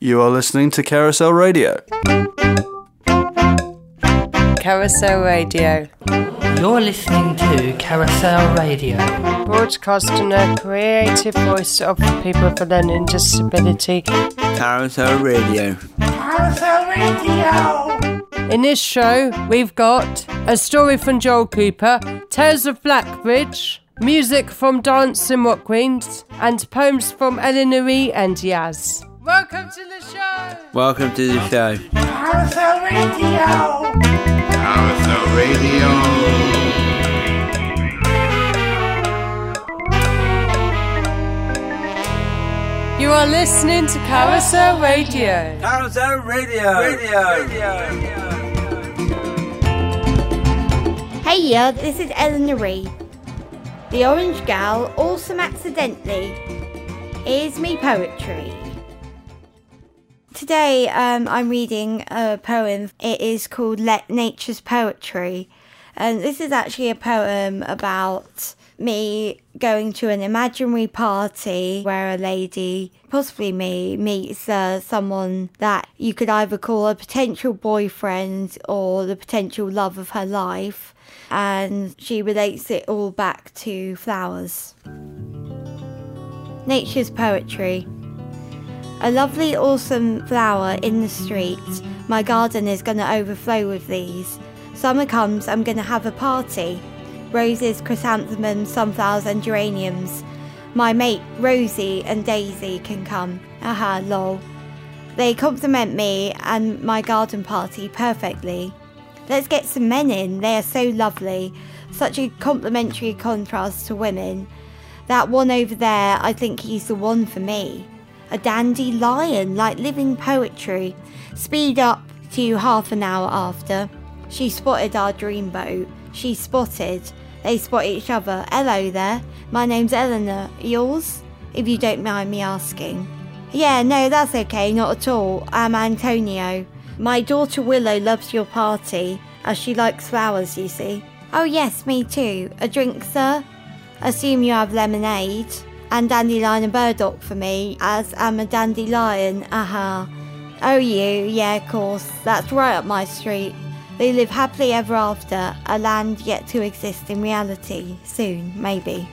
You are listening to Carousel Radio. Carousel Radio. You're listening to Carousel Radio. Broadcasting a creative voice of people with a learning disability. Carousel Radio. Carousel Radio. In this show, we've got a story from Joel Cooper, Tales of Blackbridge, music from Dancing Rock Queens, and poems from Eleanor E. and Yaz. Welcome to the show! Welcome to the show. Carousel Radio. Carousel Radio. You are listening to Carousel Radio. Carousel Radio. Hey, this is Eleanor E. The Orange Gal, Awesome Accidentally, is me poetry. Today I'm reading a poem. It is called Let Nature's Poetry. And this is actually a poem about me going to an imaginary party where a lady, possibly me, meets someone that you could either call a potential boyfriend or the potential love of her life. And she relates it all back to flowers. Nature's Poetry. A lovely, awesome flower in the street. My garden is going to overflow with these. Summer comes, I'm going to have a party. Roses, chrysanthemums, sunflowers and geraniums. My mate, Rosie and Daisy, can come. Aha, lol. They compliment me and my garden party perfectly. Let's get some men in, they are so lovely. Such a complimentary contrast to women. That one over there, I think he's the one for me. A dandelion, like living poetry. Speed up to half an hour after. She spotted our dreamboat. She spotted. They spot each other. Hello there. My name's Eleanor. Yours? If you don't mind me asking. Yeah, no, that's okay. Not at all. I'm Antonio. My daughter Willow loves your party, as she likes flowers, you see. Oh yes, me too. A drink, sir? Assume you have lemonade. And dandelion and burdock for me, as I'm a dandelion, aha. Oh you, yeah of course, that's right up my street. They live happily ever after, a land yet to exist in reality, soon, maybe.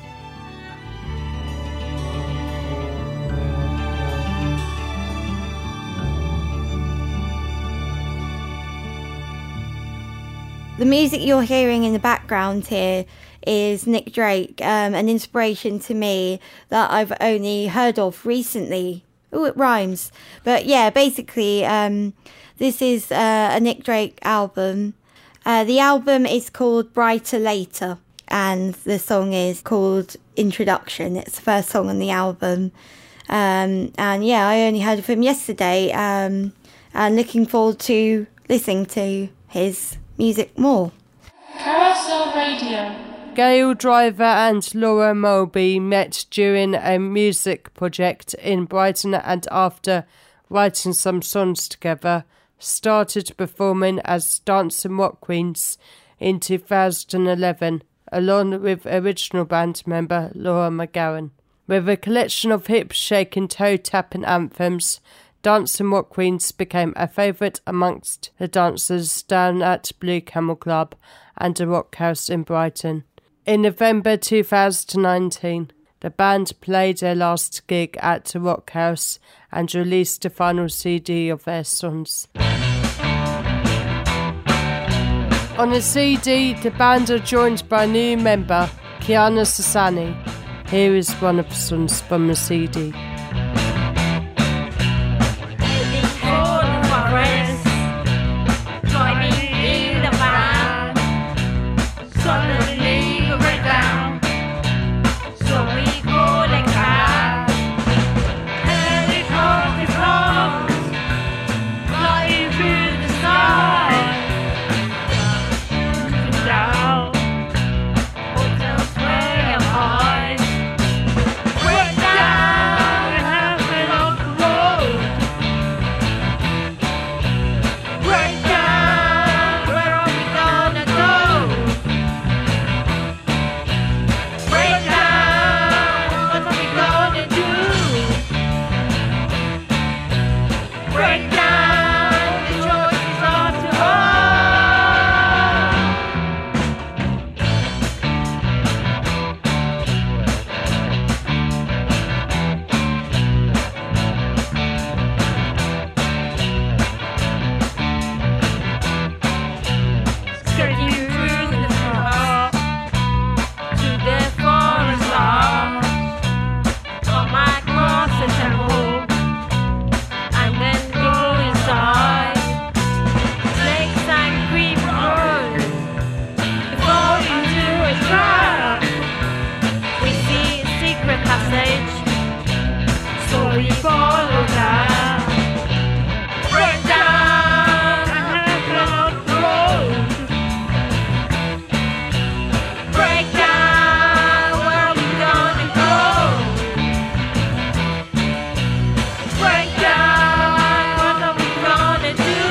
The music you're hearing in the background here is Nick Drake, an inspiration to me that I've only heard of recently. Oh, it rhymes. But yeah, basically, this is a Nick Drake album. The album is called Brighter Later, and the song is called Introduction. It's the first song on the album. And yeah, I only heard of him yesterday, and looking forward to listening to his music more. Carousel Radio. Gail Driver and Laura Mulby met during a music project in Brighton and after writing some songs together, started performing as Dancing Rock Queens in 2011, along with original band member Laura McGowan. With a collection of hip-shaking, toe-tapping anthems, Dancing Rock Queens became a favourite amongst the dancers down at Blue Camel Club and the Rock House in Brighton. In November 2019, the band played their last gig at the Rock House and released the final CD of their songs. On the CD, the band are joined by a new member, Kiana Sassani. Here is one of the songs from the CD. Down. Break down the choices are too hard. Skirting through the heart to the forest lost. On my cross the temple, and then go inside. Snakes and creep road before you do a trap. We see a secret passage, so we follow that. Break down and block the road. Break down where we gonna go. Break down what are we gonna do.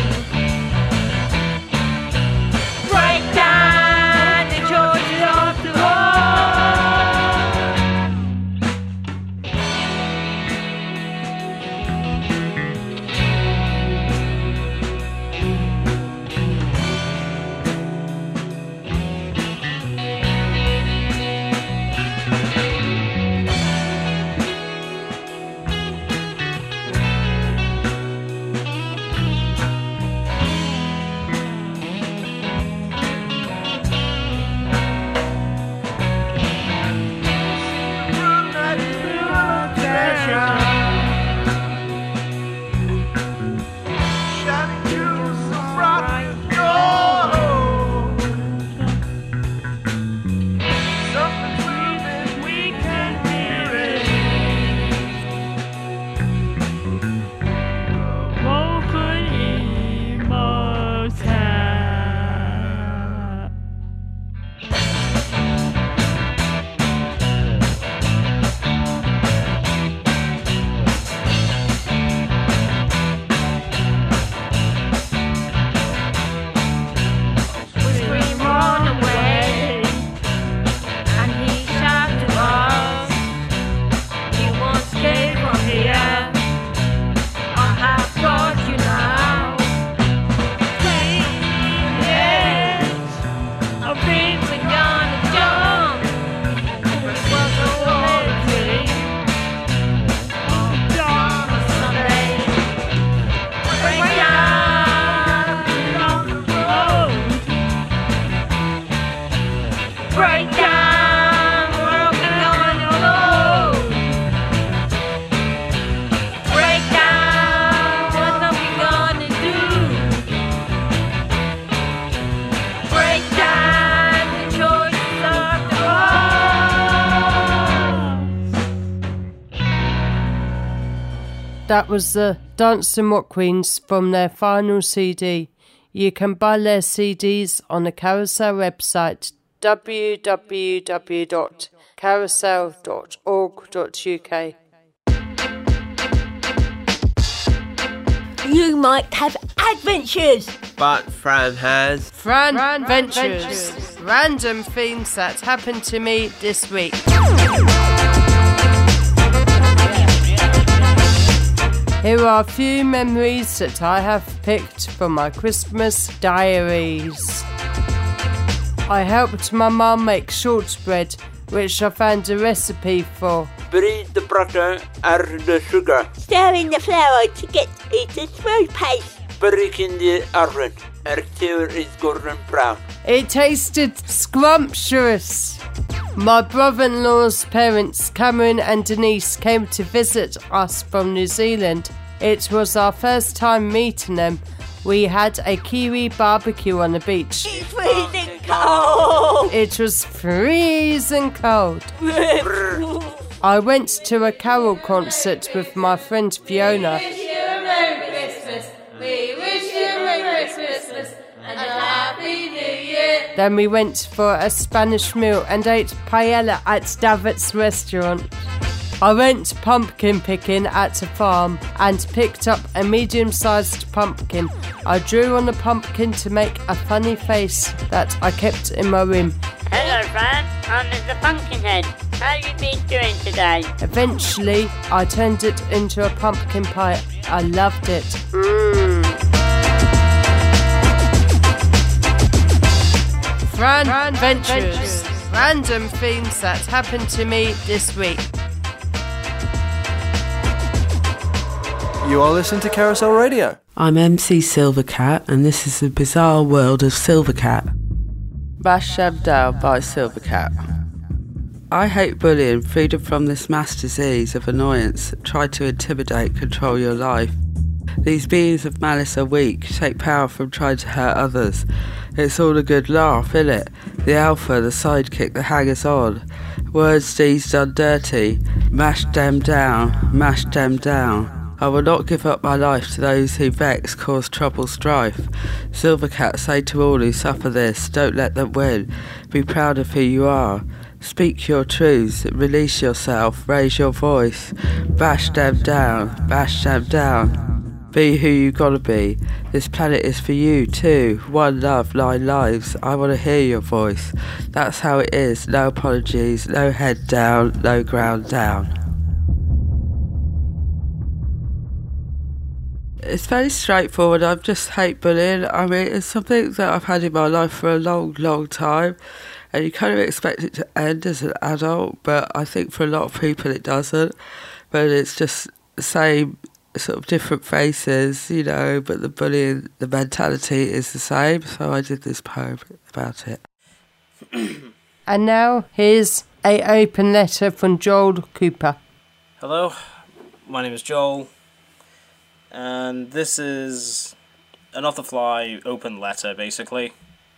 Break down the choices of the heart. Break down, where we gonna go? Break down, what are we gonna do? Break down the choices of the heart. That was the Dancing Rock Queens from their final CD. You can buy their CDs on the Carousel website www.carousel.org.uk. You might have adventures. But Fran has. Fran Ventures. Random themes that happened to me this week. Here are a few memories that I have picked from my Christmas diaries. I helped my mum make shortbread, which I found a recipe for. Beat the butter and the sugar. Stir in the flour to get it a smooth paste. Break in the oven until it's golden brown. It tasted scrumptious. My brother-in-law's parents, Cameron and Denise, came to visit us from New Zealand. It was our first time meeting them. We had a Kiwi barbecue on the beach. It's freezing cold. It was freezing cold. I went to a carol concert with my friend Fiona. We wish you a Merry Christmas. We wish you a Merry Christmas and a Happy New Year. Then we went for a Spanish meal and ate paella at David's restaurant. I went pumpkin picking at a farm and picked up a medium-sized pumpkin. I drew on the pumpkin to make a funny face that I kept in my room. Hello, Fran. I'm the Pumpkinhead. How you been doing today? Eventually, I turned it into a pumpkin pie. I loved it. Fran Ventures. Random themes that happened to me this week. You are listening to Carousel Radio. I'm MC Silvercat, and this is the bizarre world of Silvercat. Bash Shabdal by Silvercat. I hate bullying, freedom from this mass disease of annoyance that try to intimidate, control your life. These beings of malice are weak, take power from trying to hurt others. It's all a good laugh, innit? The alpha, the sidekick, the hangers on. Words these done dirty. Mash them down, mash them down. I will not give up my life to those who vex, cause trouble, strife. Silvercat say to all who suffer this, don't let them win. Be proud of who you are. Speak your truths, release yourself, raise your voice. Bash them down, bash them down. Be who you gotta be. This planet is for you too. One love, 9 lives. I wanna hear your voice. That's how it is. No apologies, no head down, no ground down. It's very straightforward. I just hate bullying. I mean, it's something that I've had in my life for a long, long time. And you kind of expect it to end as an adult, but I think for a lot of people it doesn't. But it's just the same sort of different faces, you know, but the bullying, the mentality is the same. So I did this poem about it. And now here's an open letter from Joel Cooper. Hello, my name is Joel. And this is an off-the-fly open letter, basically.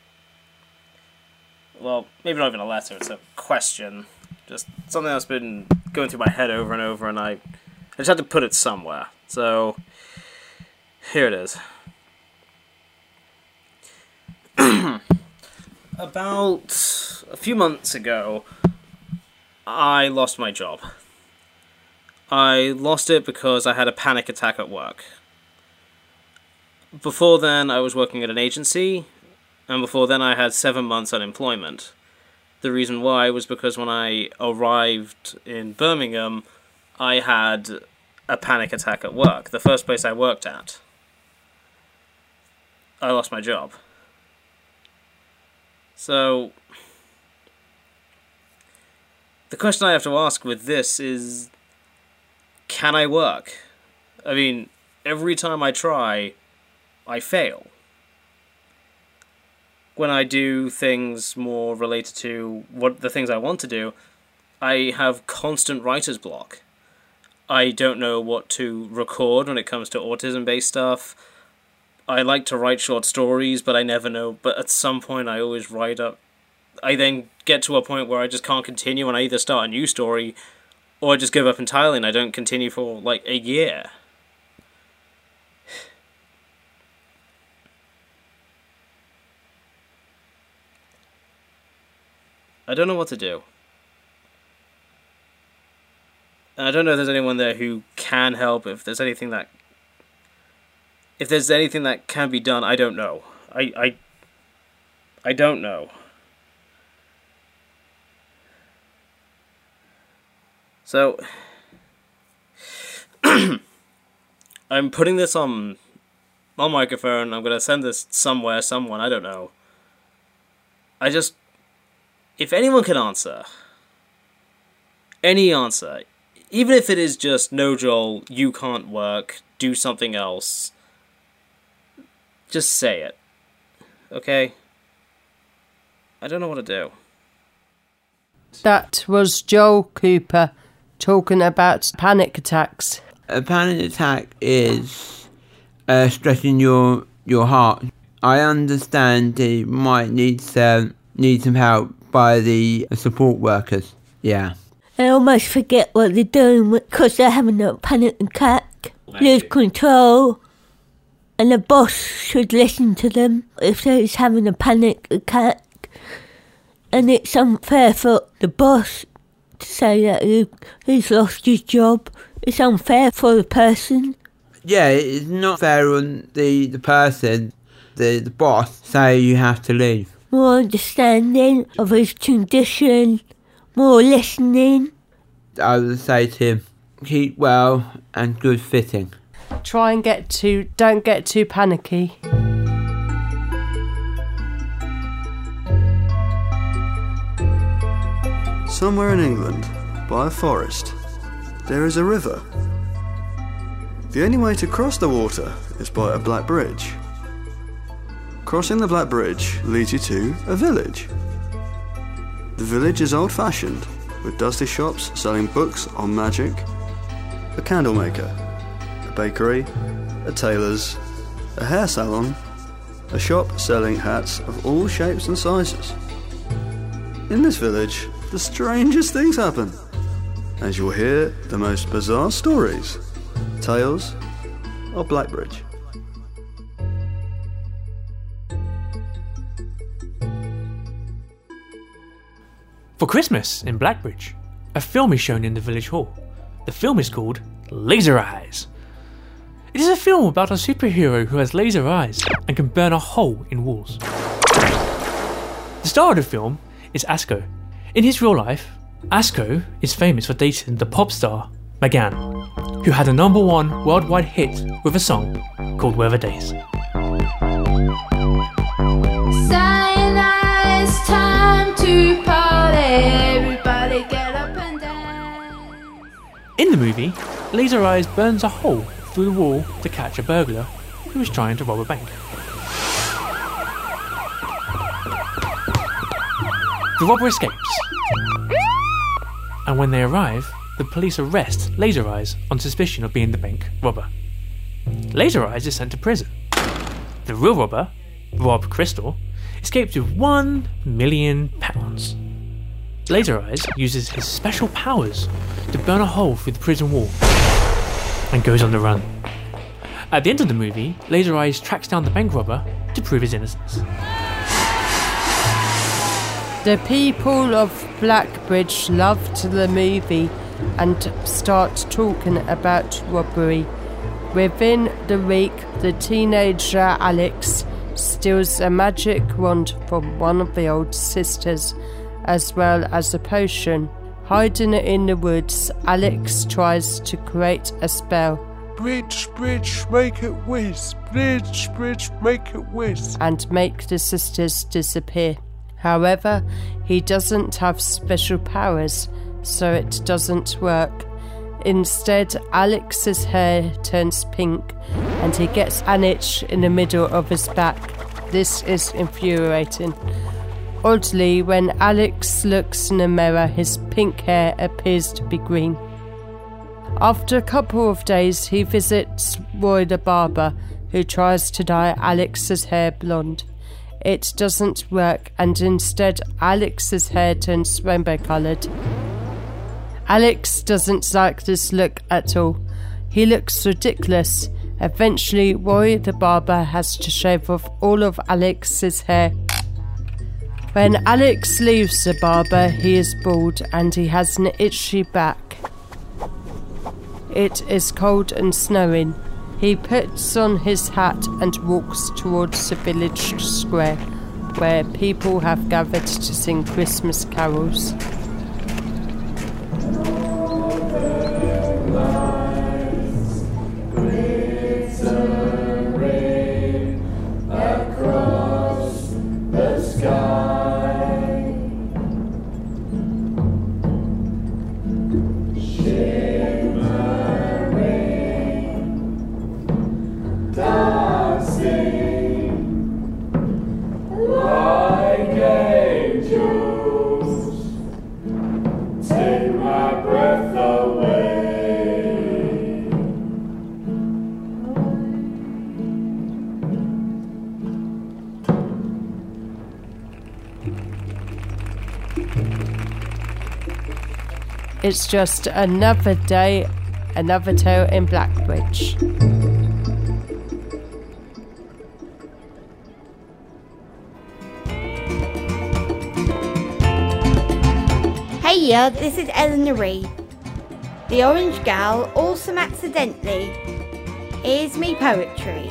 Well, maybe not even a letter, it's a question. Just something that's been going through my head over and over, and I just had to put it somewhere. So, here it is. About a few months ago, I lost my job. I lost it because I had a panic attack at work. Before then, I was working at an agency, and before then I had 7 months unemployment. The reason why was because when I arrived in Birmingham, I had a panic attack at work, the first place I worked at. I lost my job. So, the question I have to ask with this is, can I work? I mean, every time I try, I fail. When I do things more related to what the things I want to do, I have constant writer's block. I don't know what to record when it comes to autism-based stuff. I like to write short stories, but I never know. But at some point, I always write up. I then get to a point where I just can't continue, and I either start a new story or I just give up entirely and I don't continue for like a year. I don't know what to do. And I don't know if there's anyone there who can help, if there's anything that can be done. I don't know. I don't know. So, I'm putting this on microphone. I'm going to send this somewhere, someone, I don't know. If anyone can answer, any answer, even if it is just, no, Joel, you can't work, do something else, just say it, okay? I don't know what to do. That was Joel Cooper talking about panic attacks. A panic attack is stressing your heart. I understand that you might need some help by the support workers. Yeah. I almost forget what they're doing because they're having a panic attack. Lose control. And the boss should listen to them if they're having a panic attack. And it's unfair for the boss to say that he's lost his job. It's unfair for the person. Yeah, it's not fair on the person, the boss, say you have to leave. More understanding of his condition, more listening. I would say to him, keep well and good fitting. Don't get too panicky. Somewhere in England, by a forest, there is a river. The only way to cross the water is by a black bridge. Crossing the black bridge leads you to a village. The village is old-fashioned, with dusty shops selling books on magic, a candle maker, a bakery, a tailor's, a hair salon, a shop selling hats of all shapes and sizes. In this village, the strangest things happen, as you'll hear the most bizarre stories. Tales of Blackbridge. For Christmas in Blackbridge, a film is shown in the village hall. The film is called Laser Eyes. It is a film about a superhero who has laser eyes and can burn a hole in walls. The star of the film is Asko. In his real life, Asko is famous for dating the pop star Megan, who had a #1 worldwide hit with a song called Weather Days. It's time to party, everybody get up and dance. In the movie, Laser Eyes burns a hole through the wall to catch a burglar who is trying to rob a bank. The robber escapes, and when they arrive, the police arrest Laser Eyes on suspicion of being the bank robber. Laser Eyes is sent to prison. The real robber, Rob Crystal, escapes with £1 million. Laser Eyes uses his special powers to burn a hole through the prison wall and goes on the run. At the end of the movie, Laser Eyes tracks down the bank robber to prove his innocence. The people of Blackbridge loved the movie and start talking about robbery. Within the week, the teenager Alex steals a magic wand from one of the old sisters, as well as a potion. Hiding in the woods, Alex tries to create a spell. Bridge, bridge, make it whiz. Bridge, bridge, make it whiz. And make the sisters disappear. However, he doesn't have special powers, so it doesn't work. Instead, Alex's hair turns pink and he gets an itch in the middle of his back. This is infuriating. Oddly, when Alex looks in the mirror, his pink hair appears to be green. After a couple of days, he visits Roy the barber, who tries to dye Alex's hair blonde. It doesn't work, and instead Alex's hair turns rainbow-coloured. Alex doesn't like this look at all. He looks ridiculous. Eventually, Roy the barber has to shave off all of Alex's hair. When Alex leaves the barber, he is bald and he has an itchy back. It is cold and snowing. He puts on his hat and walks towards the village square, where people have gathered to sing Christmas carols. It's just another day, another tale in Blackbridge. Hey, this is Eleanor Ree. The Orange Gal, awesome accidentally, is me poetry.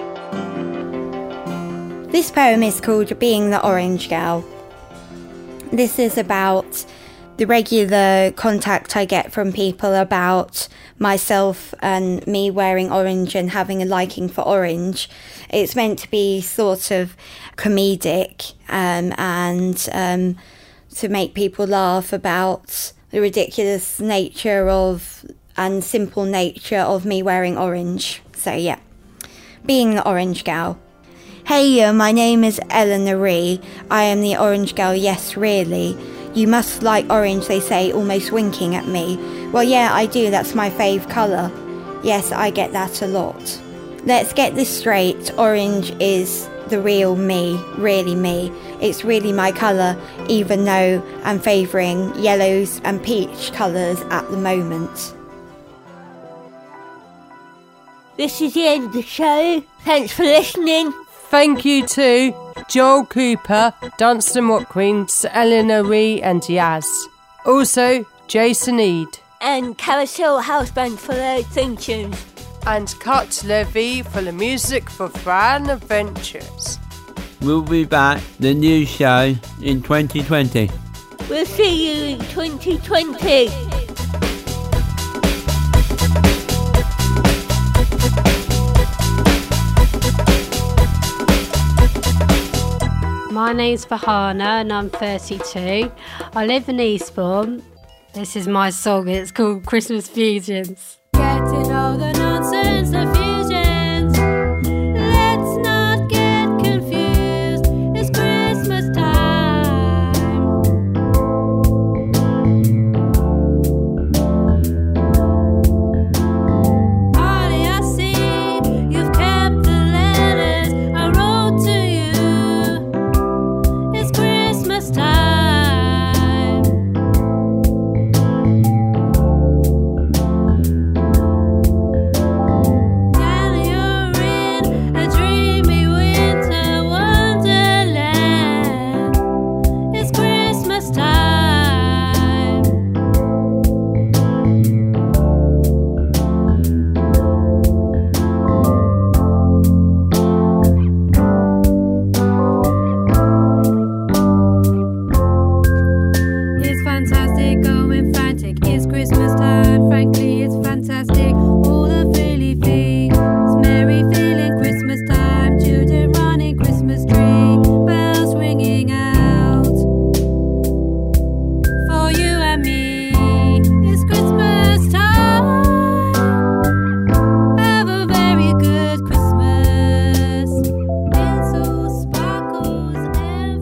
This poem is called Being the Orange Gal. This is about the regular contact I get from people about myself and me wearing orange and having a liking for orange. It's meant to be sort of comedic and to make people laugh about the ridiculous nature of and simple nature of me wearing orange. So yeah, being the orange gal. Hey, my name is Eleanor Ree. I am the orange gal, yes really. You must like orange, they say, almost winking at me. Well, yeah, I do, that's my fave colour. Yes, I get that a lot. Let's get this straight, orange is the real me, really me. It's really my colour, even though I'm favouring yellows and peach colours at the moment. This is the end of the show. Thanks for listening. Thank you to Joel Cooper, Dunstan Rock Queens, Eleanor Ree and Yaz. Also, Jason Eade. And Carousel House Band for their theme tunes. And Cut Levy for the music for Fran Adventures. We'll be back, the new show, in 2020. We'll see you in 2020. My name's Fahana and I'm 32. I live in Eastbourne. This is my song, it's called Christmas Fusions. Getting all the nonsense, the fusions. Let's not get confused. It's Christmas time. Holly, I see you've kept the letters I wrote to you. It's Christmas time.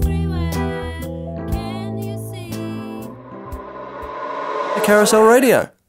Carousel Radio.